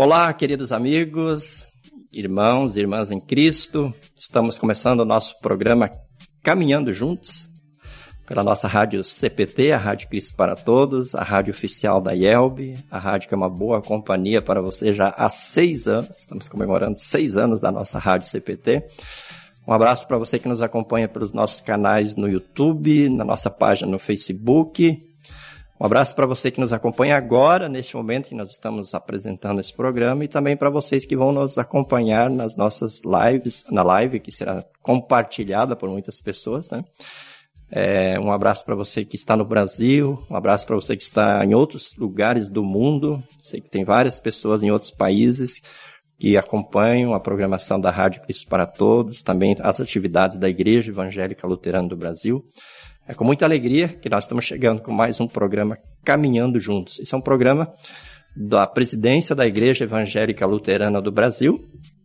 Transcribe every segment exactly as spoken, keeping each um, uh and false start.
Olá, queridos amigos, irmãos e irmãs em Cristo. Estamos começando o nosso programa Caminhando Juntos, pela nossa rádio C P T, a Rádio Cristo para Todos, a rádio oficial da I E L B, a rádio que é uma boa companhia para você já há seis anos. Estamos comemorando seis anos da nossa rádio C P T. Um abraço para você que nos acompanha pelos nossos canais no YouTube, na nossa página no Facebook. Um abraço para você que nos acompanha agora, neste momento que nós estamos apresentando esse programa, e também para vocês que vão nos acompanhar nas nossas lives, na live que será compartilhada por muitas pessoas, né? É, um abraço para você que está no Brasil, um abraço para você que está em outros lugares do mundo. Sei que tem várias pessoas em outros países que acompanham a programação da Rádio Cristo para Todos, também as atividades da Igreja Evangélica Luterana do Brasil. É com muita alegria que nós estamos chegando com mais um programa Caminhando Juntos. Esse é um programa da presidência da Igreja Evangélica Luterana do Brasil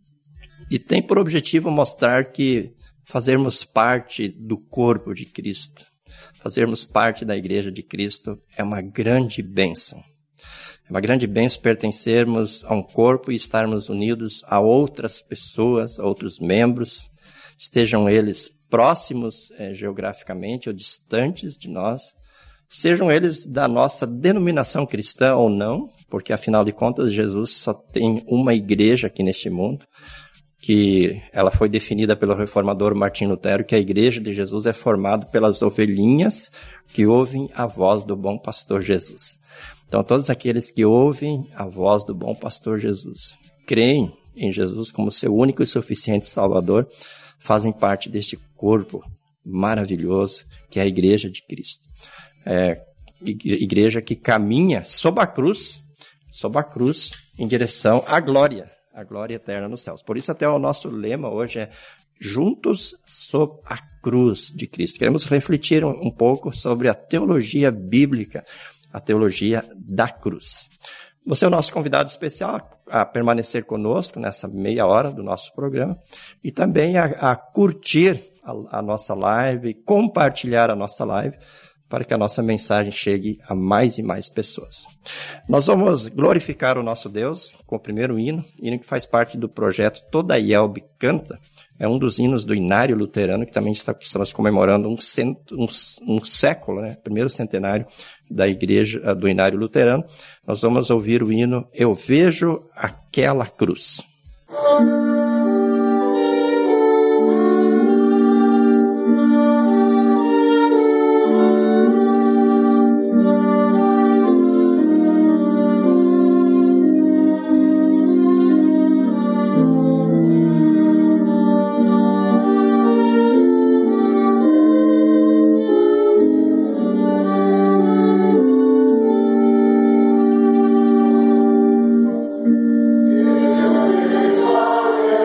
e tem por objetivo mostrar que fazermos parte do corpo de Cristo, fazermos parte da Igreja de Cristo é uma grande bênção. É uma grande bênção pertencermos a um corpo e estarmos unidos a outras pessoas, a outros membros, estejam eles próximos eh, geograficamente ou distantes de nós, sejam eles da nossa denominação cristã ou não, porque afinal de contas Jesus só tem uma igreja aqui neste mundo, que ela foi definida pelo reformador Martim Lutero, que a igreja de Jesus é formada pelas ovelhinhas que ouvem a voz do bom pastor Jesus. Então todos aqueles que ouvem a voz do bom pastor Jesus, creem em Jesus como seu único e suficiente Salvador, fazem parte deste corpo maravilhoso que é a Igreja de Cristo. É, igreja que caminha sob a cruz, sob a cruz em direção à glória, à glória eterna nos céus. Por isso até o nosso lema hoje é Juntos sob a cruz de Cristo. Queremos refletir um, um pouco sobre a teologia bíblica, a teologia da cruz. Você é o nosso convidado especial a permanecer conosco nessa meia hora do nosso programa e também a, a curtir a, a nossa live, compartilhar a nossa live para que a nossa mensagem chegue a mais e mais pessoas. Nós vamos glorificar o nosso Deus com o primeiro hino, hino que faz parte do projeto Toda a I E L B Canta. É um dos hinos do Inário Luterano, que também está, estamos comemorando um, cent, um, um século, né? Primeiro centenário da Igreja do Inário Luterano. Nós vamos ouvir o hino Eu Vejo Aquela Cruz. Eu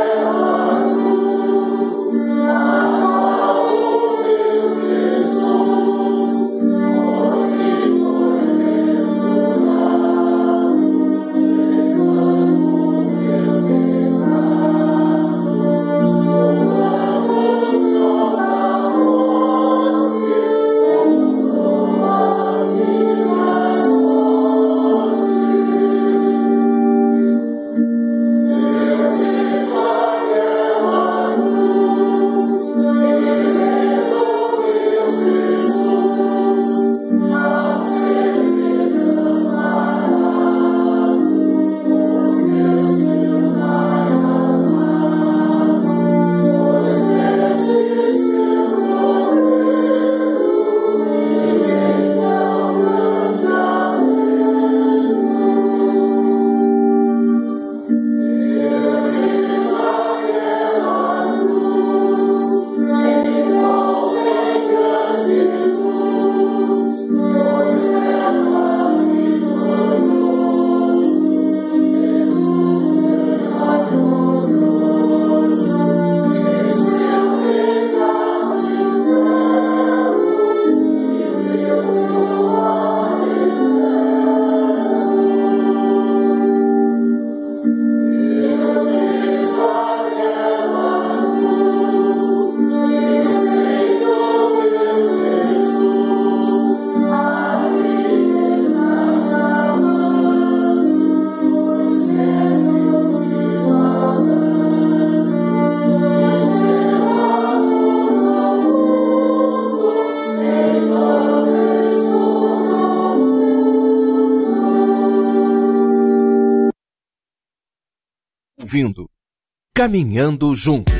ouvindo Caminhando Juntos.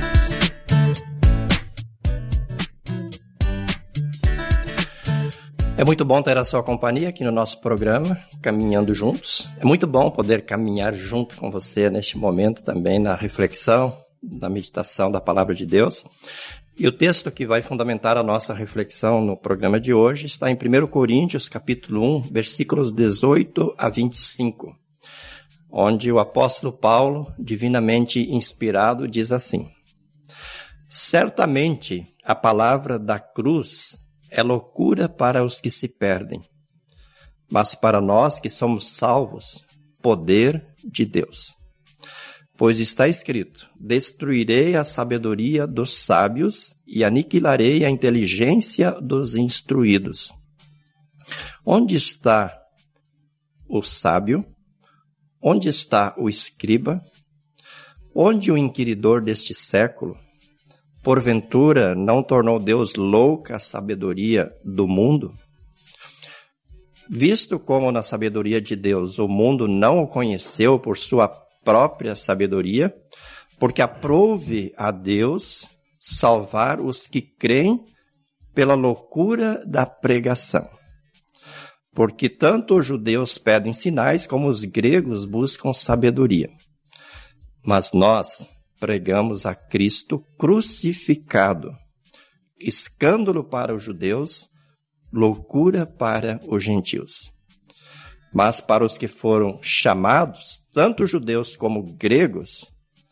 É muito bom ter a sua companhia aqui no nosso programa, Caminhando Juntos. É muito bom poder caminhar junto com você neste momento também na reflexão, na meditação da Palavra de Deus. E o texto que vai fundamentar a nossa reflexão no programa de hoje está em primeira Coríntios, capítulo um, versículos dezoito a vinte e cinco, onde o apóstolo Paulo, divinamente inspirado, diz assim: Certamente a palavra da cruz é loucura para os que se perdem, mas para nós que somos salvos, poder de Deus. Pois está escrito: destruirei a sabedoria dos sábios e aniquilarei a inteligência dos instruídos. Onde está o sábio? Onde está o escriba? Onde o inquiridor deste século? Porventura não tornou Deus louca a sabedoria do mundo? Visto como na sabedoria de Deus o mundo não o conheceu por sua própria sabedoria, porque aprouve a Deus salvar os que creem pela loucura da pregação. Porque tanto os judeus pedem sinais, como os gregos buscam sabedoria. Mas nós pregamos a Cristo crucificado, escândalo para os judeus, loucura para os gentios. Mas para os que foram chamados, tanto judeus como gregos,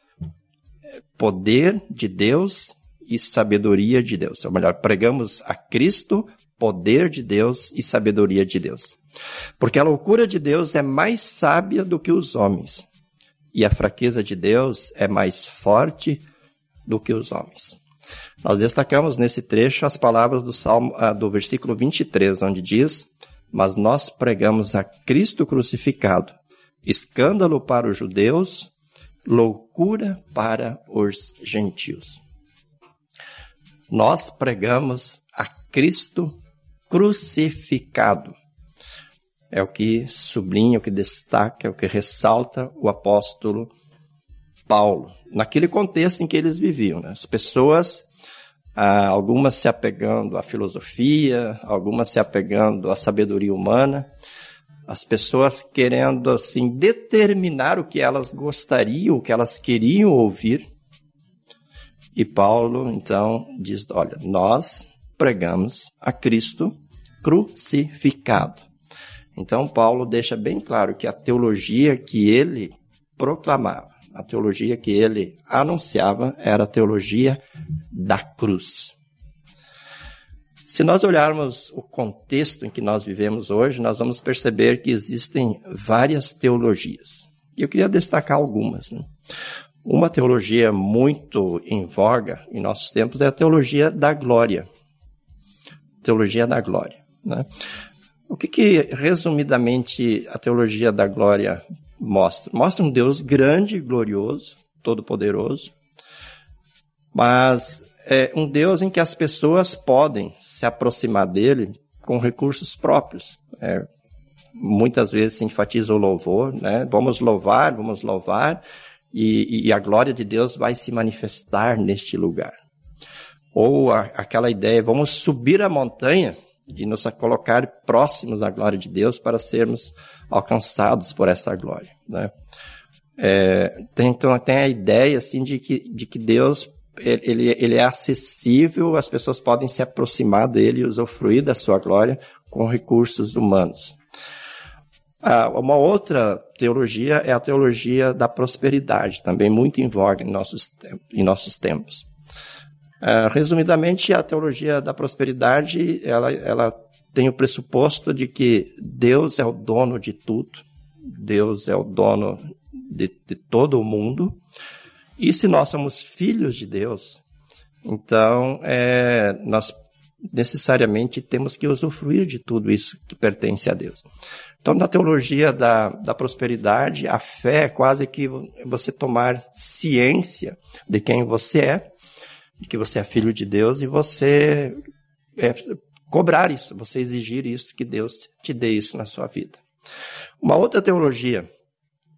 poder de Deus e sabedoria de Deus. Ou melhor, pregamos a Cristo, poder de Deus e sabedoria de Deus. Porque a loucura de Deus é mais sábia do que os homens, e a fraqueza de Deus é mais forte do que os homens. Nós destacamos nesse trecho as palavras do, Salmo, do versículo vinte e três, onde diz: Mas nós pregamos a Cristo crucificado, escândalo para os judeus, loucura para os gentios. Nós pregamos a Cristo crucificado. É o que sublinha, o que destaca, é o que ressalta o apóstolo Paulo, naquele contexto em que eles viviam, né? As pessoas, ah, algumas se apegando à filosofia, algumas se apegando à sabedoria humana, as pessoas querendo assim determinar o que elas gostariam, o que elas queriam ouvir. E Paulo, então, diz: olha, nós pregamos a Cristo crucificado. Então, Paulo deixa bem claro que a teologia que ele proclamava, a teologia que ele anunciava, era a teologia da cruz. Se nós olharmos o contexto em que nós vivemos hoje, nós vamos perceber que existem várias teologias. E eu queria destacar algumas, né? Uma teologia muito em voga em nossos tempos é a teologia da glória. Teologia da glória, né? O que, que, resumidamente, a teologia da glória mostra? Mostra um Deus grande, glorioso, todo-poderoso, mas é um Deus em que as pessoas podem se aproximar dele com recursos próprios. É, muitas vezes se enfatiza o louvor, né? Vamos louvar, vamos louvar, e, e a glória de Deus vai se manifestar neste lugar. Ou a, aquela ideia, vamos subir a montanha e nos colocar próximos à glória de Deus para sermos alcançados por essa glória, né? É, tem, então, tem a ideia assim, de, que, de que Deus ele, ele é acessível, as pessoas podem se aproximar dele e usufruir da sua glória com recursos humanos. Ah, uma outra teologia é a teologia da prosperidade, também muito em voga em nossos, em nossos tempos. Uh, resumidamente, a teologia da prosperidade, ela, ela tem o pressuposto de que Deus é o dono de tudo, Deus é o dono de, de todo o mundo, e se nós somos filhos de Deus, então é, nós necessariamente temos que usufruir de tudo isso que pertence a Deus. Então, na teologia da, da prosperidade, a fé é quase que você tomar ciência de quem você é, de que você é filho de Deus, e você é, cobrar isso, você exigir isso, que Deus te dê isso na sua vida. Uma outra teologia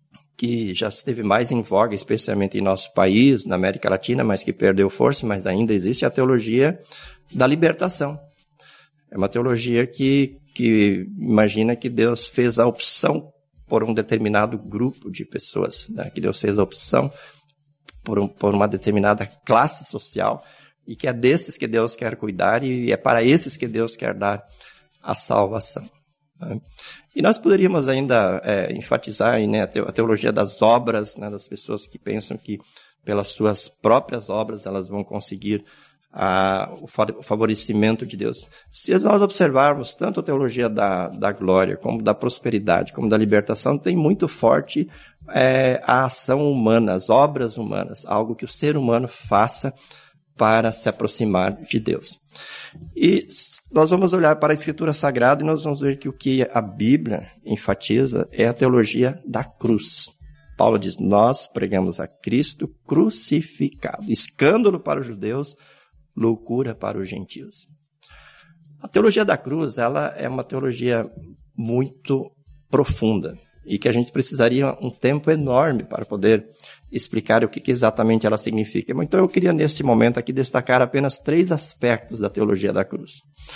que já esteve mais em voga, especialmente em nosso país, na América Latina, mas que perdeu força, mas ainda existe, a teologia da libertação. É uma teologia que, que imagina que Deus fez a opção por um determinado grupo de pessoas, né? Que Deus fez a opção por, um, por uma determinada classe social, e que é desses que Deus quer cuidar, e é para esses que Deus quer dar a salvação. Né? E nós poderíamos ainda é, enfatizar aí, né, a teologia das obras, né, das pessoas que pensam que pelas suas próprias obras elas vão conseguir a, o favorecimento de Deus. Se nós observarmos tanto a teologia da, da glória, como da prosperidade, como da libertação, tem muito forte é, a ação humana, as obras humanas, algo que o ser humano faça para se aproximar de Deus. E nós vamos olhar para a Escritura Sagrada e nós vamos ver que o que a Bíblia enfatiza é a teologia da cruz. Paulo diz, nós pregamos a Cristo crucificado, escândalo para os judeus, loucura para os gentios. A teologia da cruz, ela é uma teologia muito profunda e que a gente precisaria um tempo enorme para poder explicar o que, que exatamente ela significa. Então eu queria nesse momento aqui destacar apenas três aspectos da teologia da cruz.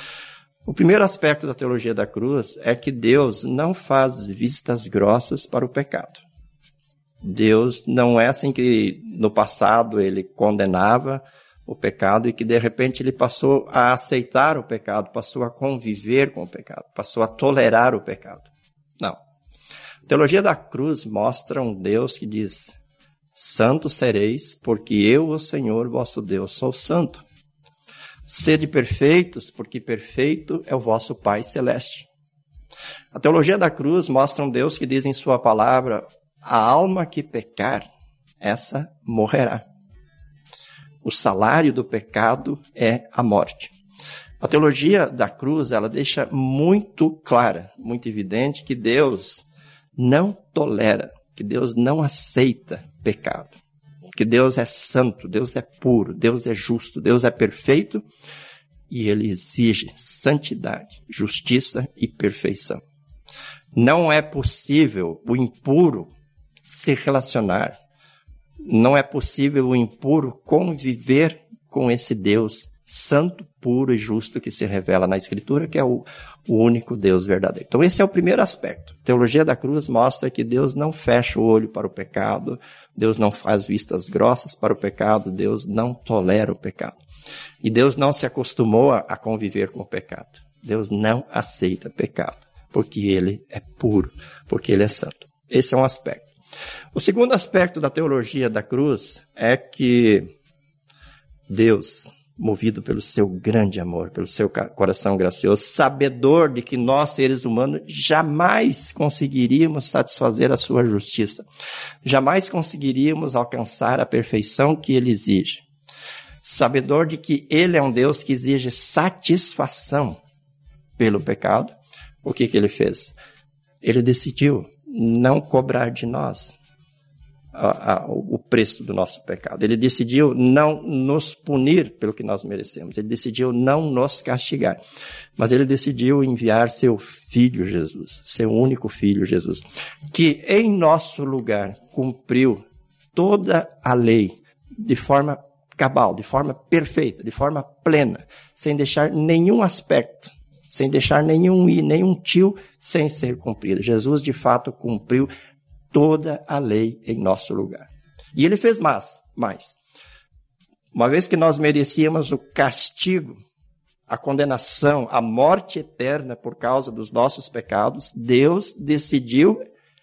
O primeiro aspecto da teologia da cruz é que Deus não faz vistas grossas para o pecado. Deus não é assim que no passado ele condenava o pecado e que de repente ele passou a aceitar o pecado, passou a conviver com o pecado, passou a tolerar o pecado. Não. A teologia da cruz mostra um Deus que diz, santos sereis, porque eu, o Senhor, vosso Deus, sou santo. Sede perfeitos, porque perfeito é o vosso Pai Celeste. A teologia da cruz mostra um Deus que diz em sua palavra, a alma que pecar, essa morrerá. O salário do pecado é a morte. A teologia da cruz, ela deixa muito clara, muito evidente que Deus não tolera, que Deus não aceita pecado. Que Deus é santo, Deus é puro, Deus é justo, Deus é perfeito e Ele exige santidade, justiça e perfeição. Não é possível o impuro se relacionar. Não é possível o impuro conviver com esse Deus santo, puro e justo que se revela na Escritura, que é o, o único Deus verdadeiro. Então esse é o primeiro aspecto. A teologia da cruz mostra que Deus não fecha o olho para o pecado, Deus não faz vistas grossas para o pecado, Deus não tolera o pecado. E Deus não se acostumou a, a conviver com o pecado. Deus não aceita pecado, porque Ele é puro, porque Ele é santo. Esse é um aspecto. O segundo aspecto da teologia da cruz é que Deus, movido pelo seu grande amor, pelo seu coração gracioso, sabedor de que nós, seres humanos, jamais conseguiríamos satisfazer a sua justiça, jamais conseguiríamos alcançar a perfeição que Ele exige, sabedor de que Ele é um Deus que exige satisfação pelo pecado, o que que Ele fez? Ele decidiu não cobrar de nós a, a, o preço do nosso pecado. Ele decidiu não nos punir pelo que nós merecemos. Ele decidiu não nos castigar. Mas Ele decidiu enviar seu Filho Jesus, seu único Filho Jesus, que em nosso lugar cumpriu toda a lei de forma cabal, de forma perfeita, de forma plena, sem deixar nenhum aspecto, sem deixar nenhum i, nenhum tio sem ser cumprido. Jesus, de fato, cumpriu toda a lei em nosso lugar. E Ele fez mais, mais. Uma vez que nós merecíamos o castigo, a condenação, a morte eterna por causa dos nossos pecados, Deus decidiu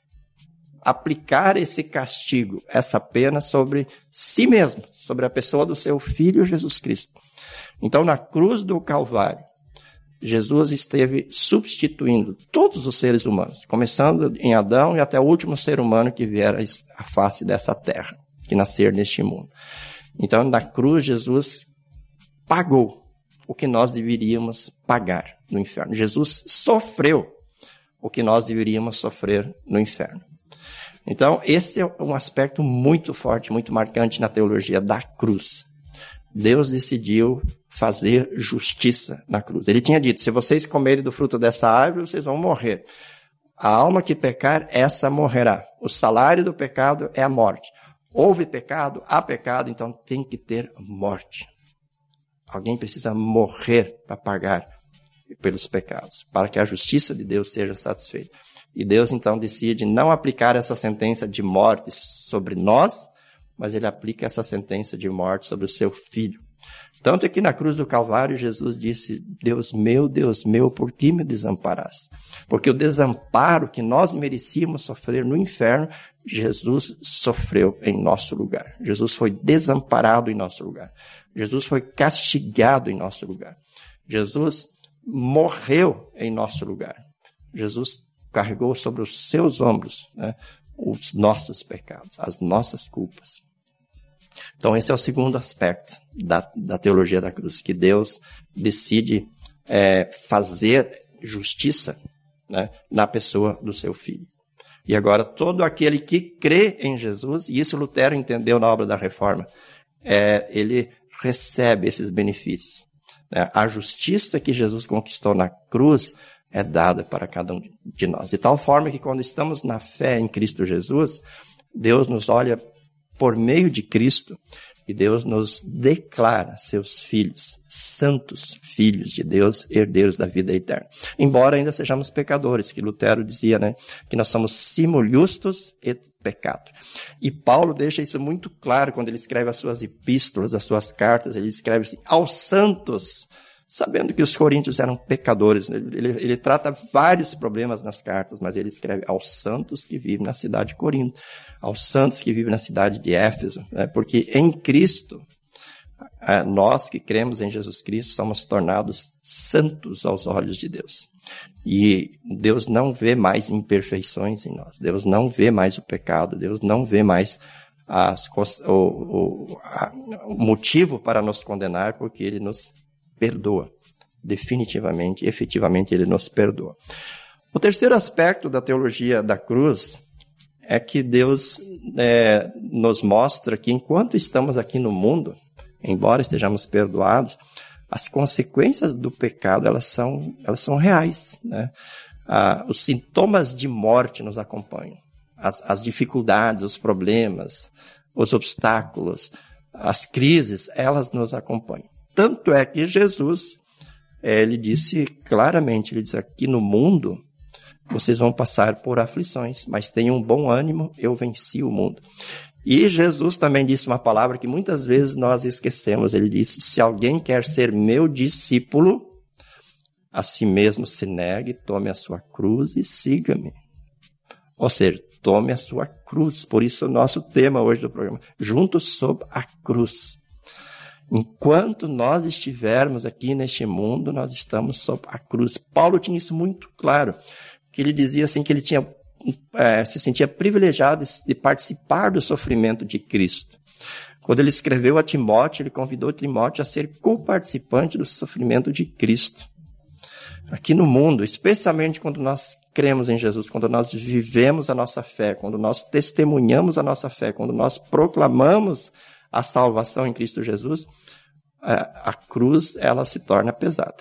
aplicar esse castigo, essa pena sobre si mesmo, sobre a pessoa do seu Filho Jesus Cristo. Então, na cruz do Calvário, Jesus esteve substituindo todos os seres humanos, começando em Adão e até o último ser humano que vier à face dessa terra, que nascer neste mundo. Então, na cruz, Jesus pagou o que nós deveríamos pagar no inferno. Jesus sofreu o que nós deveríamos sofrer no inferno. Então, esse é um aspecto muito forte, muito marcante na teologia da cruz. Deus decidiu fazer justiça na cruz. Ele tinha dito, se vocês comerem do fruto dessa árvore, vocês vão morrer. A alma que pecar, essa morrerá. O salário do pecado é a morte. Houve pecado, há pecado, então tem que ter morte. Alguém precisa morrer para pagar pelos pecados, para que a justiça de Deus seja satisfeita. E Deus, então, decide não aplicar essa sentença de morte sobre nós, mas ele aplica essa sentença de morte sobre o seu Filho. Tanto é que na cruz do Calvário, Jesus disse, Deus meu, Deus meu, por que me desamparaste? Porque o desamparo que nós merecíamos sofrer no inferno, Jesus sofreu em nosso lugar. Jesus foi desamparado em nosso lugar. Jesus foi castigado em nosso lugar. Jesus morreu em nosso lugar. Jesus carregou sobre os seus ombros, né, os nossos pecados, as nossas culpas. Então, esse é o segundo aspecto da, da teologia da cruz, que Deus decide é, fazer justiça, né, na pessoa do seu Filho. E agora, todo aquele que crê em Jesus, e isso Lutero entendeu na obra da Reforma, é, ele recebe esses benefícios. Né? A justiça que Jesus conquistou na cruz é dada para cada um de nós. De tal forma que quando estamos na fé em Cristo Jesus, Deus nos olha por meio de Cristo e Deus nos declara seus filhos, santos filhos de Deus, herdeiros da vida eterna. Embora ainda sejamos pecadores, que Lutero dizia, né, que nós somos simul justus et peccator. E Paulo deixa isso muito claro quando ele escreve as suas epístolas, as suas cartas, ele escreve assim, aos santos, sabendo que os coríntios eram pecadores. Ele, ele, ele trata vários problemas nas cartas, mas ele escreve aos santos que vivem na cidade de Corinto, aos santos que vivem na cidade de Éfeso, né? Porque em Cristo, nós que cremos em Jesus Cristo, somos tornados santos aos olhos de Deus. E Deus não vê mais imperfeições em nós, Deus não vê mais o pecado, Deus não vê mais as, o, o, a, o motivo para nos condenar, porque Ele nos perdoa. Definitivamente, efetivamente, Ele nos perdoa. O terceiro aspecto da teologia da cruz é que Deus é, nos mostra que enquanto estamos aqui no mundo, embora estejamos perdoados, as consequências do pecado, elas são, elas são reais, né? Ah, os sintomas de morte nos acompanham. As, as dificuldades, os problemas, os obstáculos, as crises, elas nos acompanham. Tanto é que Jesus, ele disse claramente, ele disse, aqui no mundo, vocês vão passar por aflições, mas tenham bom ânimo, eu venci o mundo. E Jesus também disse uma palavra que muitas vezes nós esquecemos. Ele disse, se alguém quer ser meu discípulo, a si mesmo se negue, tome a sua cruz e siga-me. Ou seja, tome a sua cruz. Por isso o nosso tema hoje do programa, juntos sob a cruz. Enquanto nós estivermos aqui neste mundo, nós estamos sob a cruz. Paulo tinha isso muito claro, que ele dizia assim que ele tinha, é, se sentia privilegiado de, de participar do sofrimento de Cristo. Quando ele escreveu a Timóteo, ele convidou Timóteo a ser co-participante do sofrimento de Cristo. Aqui no mundo, especialmente quando nós cremos em Jesus, quando nós vivemos a nossa fé, quando nós testemunhamos a nossa fé, quando nós proclamamos a salvação em Cristo Jesus, a cruz, ela se torna pesada.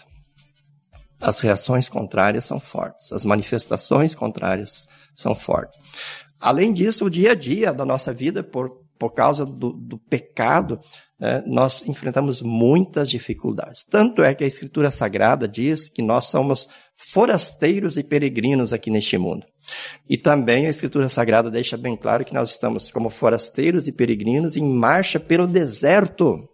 As reações contrárias são fortes, as manifestações contrárias são fortes. Além disso, o dia a dia da nossa vida, por, por causa do, do pecado, né, nós enfrentamos muitas dificuldades. Tanto é que a Escritura Sagrada diz que nós somos forasteiros e peregrinos aqui neste mundo. E também a Escritura Sagrada deixa bem claro que nós estamos como forasteiros e peregrinos em marcha pelo deserto.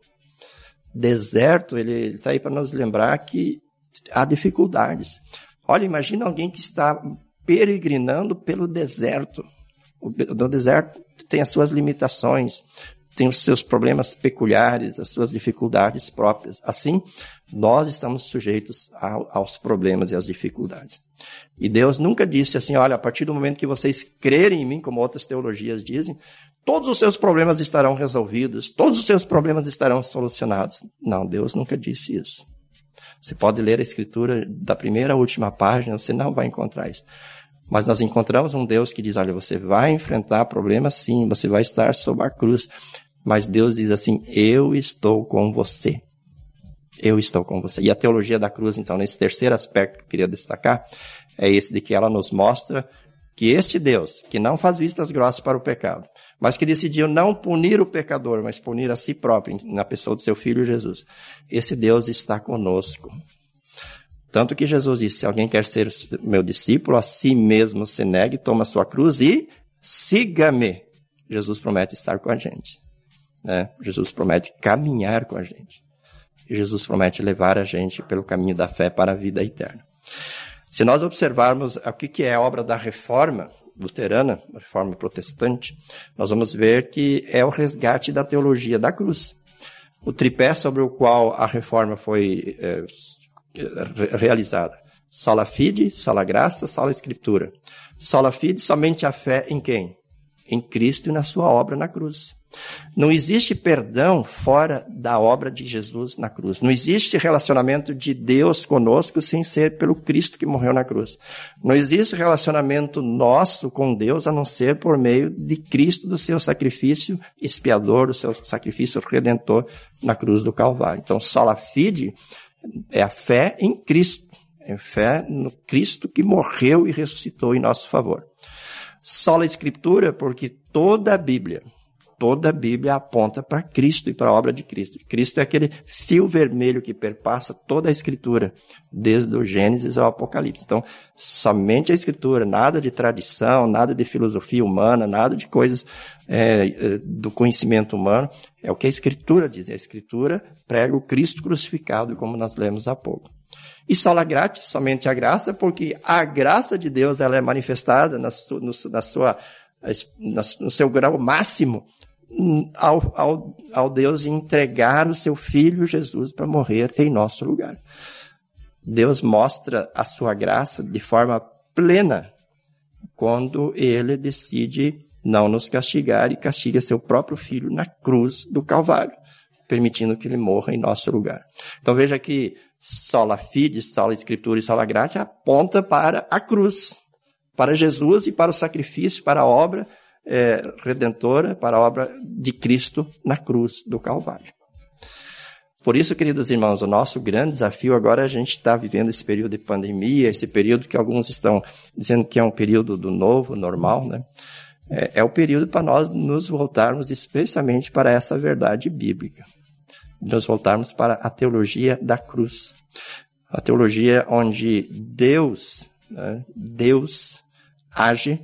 Deserto, ele está aí para nos lembrar que há dificuldades. Olha, imagina alguém que está peregrinando pelo deserto. O, o deserto tem as suas limitações, tem os seus problemas peculiares, as suas dificuldades próprias. Assim, nós estamos sujeitos a, aos problemas e às dificuldades. E Deus nunca disse assim, olha, a partir do momento que vocês crerem em mim, como outras teologias dizem, todos os seus problemas estarão resolvidos, todos os seus problemas estarão solucionados. Não, Deus nunca disse isso. Você pode ler a Escritura da primeira à última página, você não vai encontrar isso. Mas nós encontramos um Deus que diz, olha, você vai enfrentar problemas sim, você vai estar sob a cruz. Mas Deus diz assim, eu estou com você. Eu estou com você. E a teologia da cruz, então, nesse terceiro aspecto que eu queria destacar, é esse de que ela nos mostra que este Deus, que não faz vistas grossas para o pecado, mas que decidiu não punir o pecador, mas punir a si próprio, na pessoa do seu Filho Jesus, esse Deus está conosco. Tanto que Jesus disse, se alguém quer ser meu discípulo, a si mesmo se negue, toma a sua cruz e siga-me. Jesus promete estar com a gente. Né? Jesus promete caminhar com a gente. E Jesus promete levar a gente pelo caminho da fé para a vida eterna. Se nós observarmos o que é a obra da reforma luterana, a reforma protestante, nós vamos ver que é o resgate da teologia da cruz. O tripé sobre o qual a reforma foi é, realizada. Sola fide, sola graça, sola escritura. Sola fide, somente a fé em quem? Em Cristo e na sua obra na cruz. Não existe perdão fora da obra de Jesus na cruz. Não existe relacionamento de Deus conosco sem ser pelo Cristo que morreu na cruz. Não existe relacionamento nosso com Deus a não ser por meio de Cristo, do seu sacrifício expiador, do seu sacrifício redentor na cruz do Calvário. Então, sola fide é a fé em Cristo. É a fé no Cristo que morreu e ressuscitou em nosso favor. Sola escritura, porque toda a Bíblia, toda a Bíblia aponta para Cristo e para a obra de Cristo. Cristo é aquele fio vermelho que perpassa toda a Escritura, desde o Gênesis ao Apocalipse. Então, somente a Escritura, nada de tradição, nada de filosofia humana, nada de coisas é, do conhecimento humano. É o que a Escritura diz. A Escritura prega o Cristo crucificado, como nós lemos há pouco. E sola gratia, somente a graça, porque a graça de Deus ela é manifestada na sua, no, na sua, no seu grau máximo, Ao, ao, ao Deus entregar o seu Filho Jesus para morrer em nosso lugar. Deus mostra a sua graça de forma plena quando ele decide não nos castigar e castiga seu próprio Filho na cruz do Calvário, permitindo que ele morra em nosso lugar. Então veja que sola fide, sola escritura e sola gratia aponta para a cruz, para Jesus e para o sacrifício, para a obra É, redentora, para a obra de Cristo na cruz do Calvário. Por isso, queridos irmãos, o nosso grande desafio agora, a gente está vivendo esse período de pandemia, esse período que alguns estão dizendo que é um período do novo, normal, né? É, é o período para nós nos voltarmos especialmente para essa verdade bíblica. Nos voltarmos para a teologia da cruz. A teologia onde Deus, né, Deus age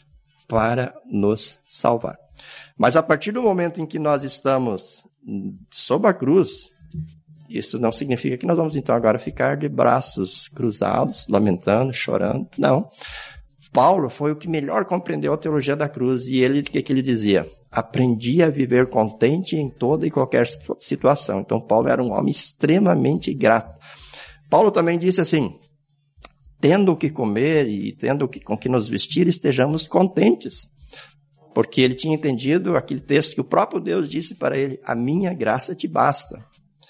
para nos salvar. Mas a partir do momento em que nós estamos sob a cruz, isso não significa que nós vamos então agora ficar de braços cruzados, lamentando, chorando. Não. Paulo foi o que melhor compreendeu a teologia da cruz e ele, o que, que ele dizia? Aprendi a viver contente em toda e qualquer situação. Então Paulo era um homem extremamente grato. Paulo também disse assim, tendo o que comer e tendo o que, com que nos vestir, estejamos contentes. Porque ele tinha entendido aquele texto que o próprio Deus disse para ele, a minha graça te basta.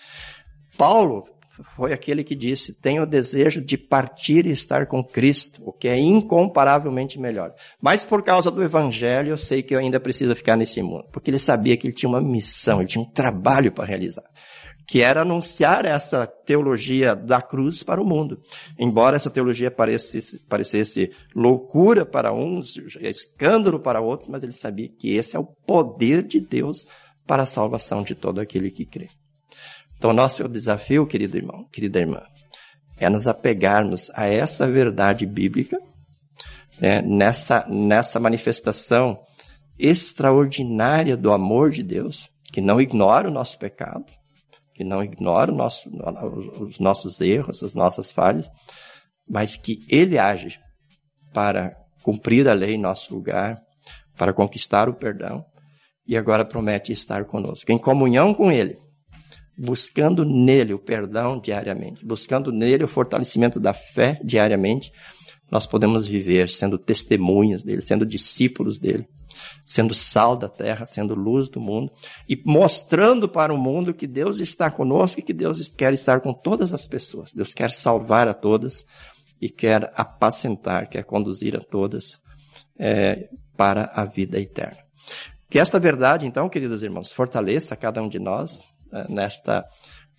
Paulo foi aquele que disse, tenho o desejo de partir e estar com Cristo, o que é incomparavelmente melhor. Mas por causa do Evangelho, eu sei que eu ainda preciso ficar nesse mundo. Porque ele sabia que ele tinha uma missão, ele tinha um trabalho para realizar, que era anunciar essa teologia da cruz para o mundo. Embora essa teologia parecesse, parecesse loucura para uns, escândalo para outros, mas ele sabia que esse é o poder de Deus para a salvação de todo aquele que crê. Então, nosso desafio, querido irmão, querida irmã, é nos apegarmos a essa verdade bíblica, né, nessa, nessa manifestação extraordinária do amor de Deus, que não ignora o nosso pecado, que não ignora o nosso, os nossos erros, as nossas falhas, mas que ele age para cumprir a lei em nosso lugar, para conquistar o perdão, e agora promete estar conosco, em comunhão com ele, buscando nele o perdão diariamente, buscando nele o fortalecimento da fé diariamente, nós podemos viver sendo testemunhas dele, sendo discípulos dele, sendo sal da terra, sendo luz do mundo e mostrando para o mundo que Deus está conosco e que Deus quer estar com todas as pessoas. Deus quer salvar a todas e quer apacentar, quer conduzir a todas é, para a vida eterna. Que esta verdade, então, queridos irmãos, fortaleça cada um de nós é, nesta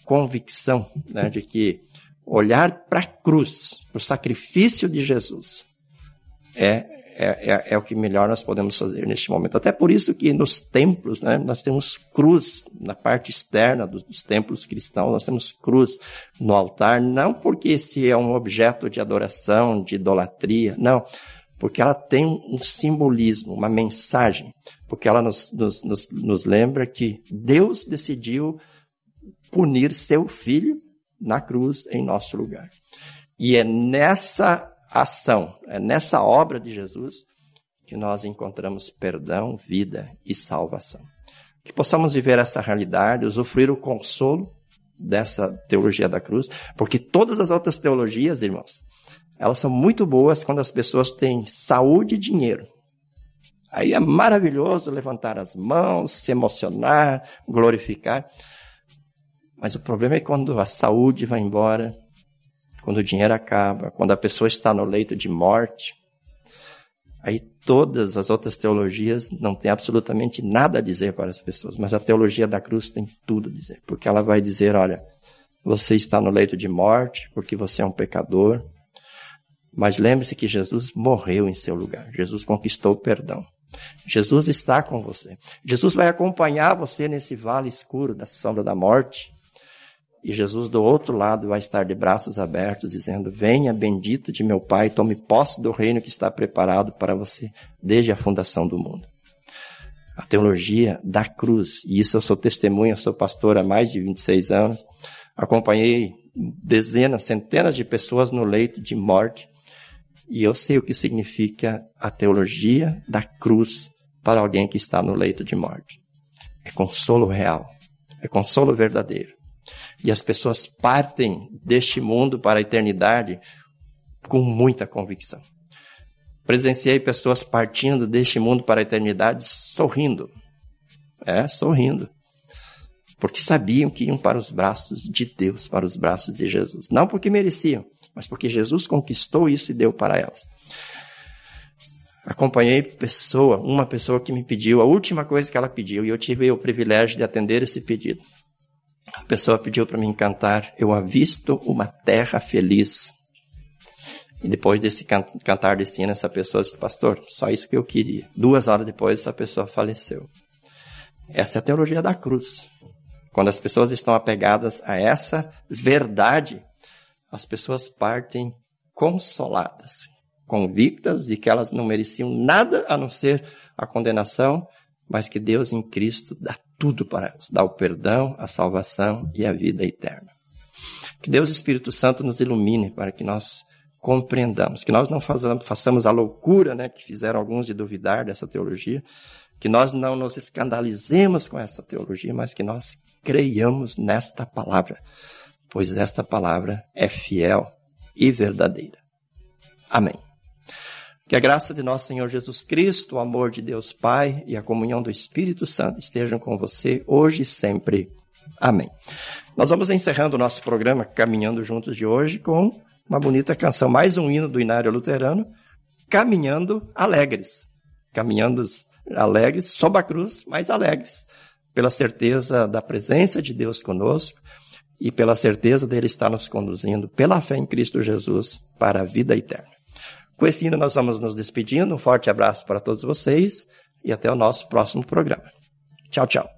convicção, né, de que olhar para a cruz, para o sacrifício de Jesus, é, é, é, é o que melhor nós podemos fazer neste momento. Até por isso que nos templos, né, nós temos cruz na parte externa dos, dos templos cristãos, nós temos cruz no altar, não porque esse é um objeto de adoração, de idolatria, não, porque ela tem um simbolismo, uma mensagem, porque ela nos, nos, nos, nos lembra que Deus decidiu punir seu filho na cruz em nosso lugar. E é nessa ação, é nessa obra de Jesus que nós encontramos perdão, vida e salvação. Que possamos viver essa realidade, usufruir o consolo dessa teologia da cruz, porque todas as outras teologias, irmãos, elas são muito boas quando as pessoas têm saúde e dinheiro. Aí é maravilhoso levantar as mãos, se emocionar, glorificar. Mas o problema é quando a saúde vai embora, quando o dinheiro acaba, quando a pessoa está no leito de morte. Aí todas as outras teologias não têm absolutamente nada a dizer para as pessoas, mas a teologia da cruz tem tudo a dizer, porque ela vai dizer, olha, você está no leito de morte porque você é um pecador, mas lembre-se que Jesus morreu em seu lugar, Jesus conquistou o perdão. Jesus está com você. Jesus vai acompanhar você nesse vale escuro da sombra da morte. E Jesus do outro lado vai estar de braços abertos, dizendo, venha bendito de meu Pai, tome posse do reino que está preparado para você desde a fundação do mundo. A teologia da cruz, e isso eu sou testemunha, eu sou pastor há mais de vinte e seis anos, acompanhei dezenas, centenas de pessoas no leito de morte, e eu sei o que significa a teologia da cruz para alguém que está no leito de morte. É consolo real, é consolo verdadeiro. E as pessoas partem deste mundo para a eternidade com muita convicção. Presenciei pessoas partindo deste mundo para a eternidade sorrindo. É, sorrindo. Porque sabiam que iam para os braços de Deus, para os braços de Jesus. Não porque mereciam, mas porque Jesus conquistou isso e deu para elas. Acompanhei pessoa, uma pessoa que me pediu, a última coisa que ela pediu, e eu tive o privilégio de atender esse pedido. A pessoa pediu para mim cantar, eu avisto uma terra feliz. E depois desse can- cantar desse hino, essa pessoa disse, pastor, só isso que eu queria. Duas horas depois, essa pessoa faleceu. Essa é a teologia da cruz. Quando as pessoas estão apegadas a essa verdade, as pessoas partem consoladas, convictas de que elas não mereciam nada a não ser a condenação, mas que Deus em Cristo dá tudo para elas, dá o perdão, a salvação e a vida eterna. Que Deus Espírito Santo nos ilumine para que nós compreendamos, que nós não façamos, façamos a loucura, né, que fizeram alguns de duvidar dessa teologia, que nós não nos escandalizemos com essa teologia, mas que nós creiamos nesta palavra, pois esta palavra é fiel e verdadeira. Amém. Que a graça de nosso Senhor Jesus Cristo, o amor de Deus Pai e a comunhão do Espírito Santo estejam com você hoje e sempre. Amém. Nós vamos encerrando o nosso programa Caminhando Juntos de hoje com uma bonita canção, mais um hino do Inário Luterano, Caminhando Alegres. Caminhando alegres, sob a cruz, mas alegres, pela certeza da presença de Deus conosco e pela certeza dele estar nos conduzindo, pela fé em Cristo Jesus, para a vida eterna. Com esse hino nós vamos nos despedindo. Um forte abraço para todos vocês e até o nosso próximo programa. Tchau, tchau.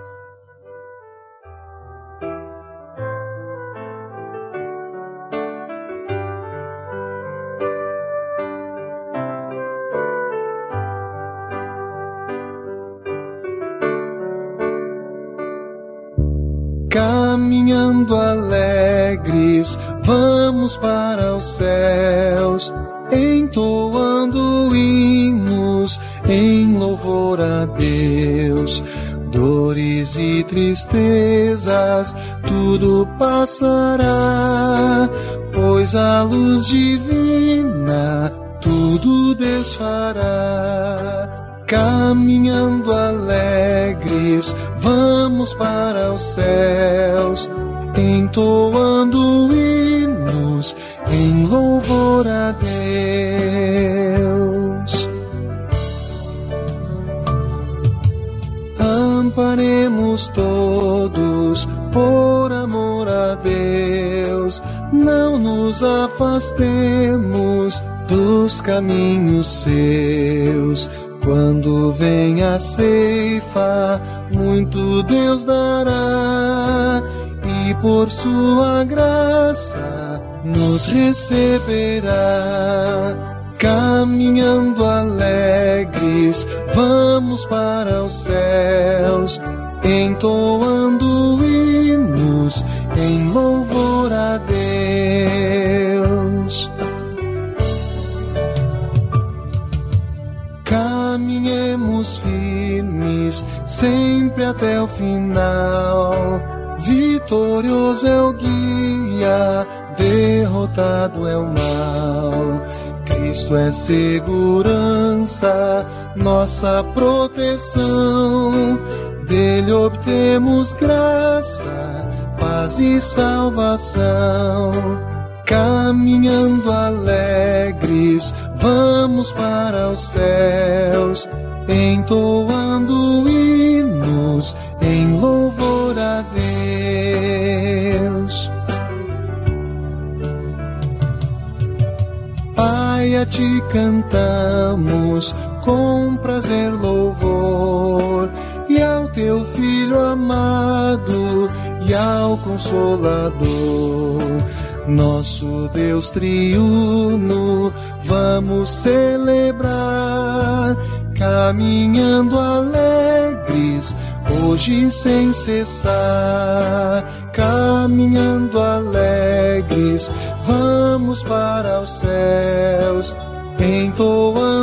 Caminhando alegres, vamos para os céus, entoando hinos em louvor a Deus. Dores e tristezas, tudo passará, pois a luz divina tudo desfará. Caminhando alegres, vamos para os céus, entoando hinos em louvor a Deus. Amparemos todos por amor a Deus, não nos afastemos dos caminhos seus. Quando vem a ceifa, muito Deus dará, e por sua graça nos receberá. Caminhando alegres, vamos para os céus, entoando hinos em louvor a Deus. Caminhemos firmes, sempre até o final. Vitorioso é o guia, derrotado é o mal. Cristo é segurança, nossa proteção. Dele obtemos graça, paz e salvação. Caminhando alegres, vamos para os céus, entoando hinos em louvor a Deus. Pai, a ti cantamos com prazer louvor, e ao teu Filho amado e ao Consolador. Nosso Deus triuno, vamos celebrar, caminhando alegres, hoje sem cessar. Caminhando alegres, vamos para os céus, entoando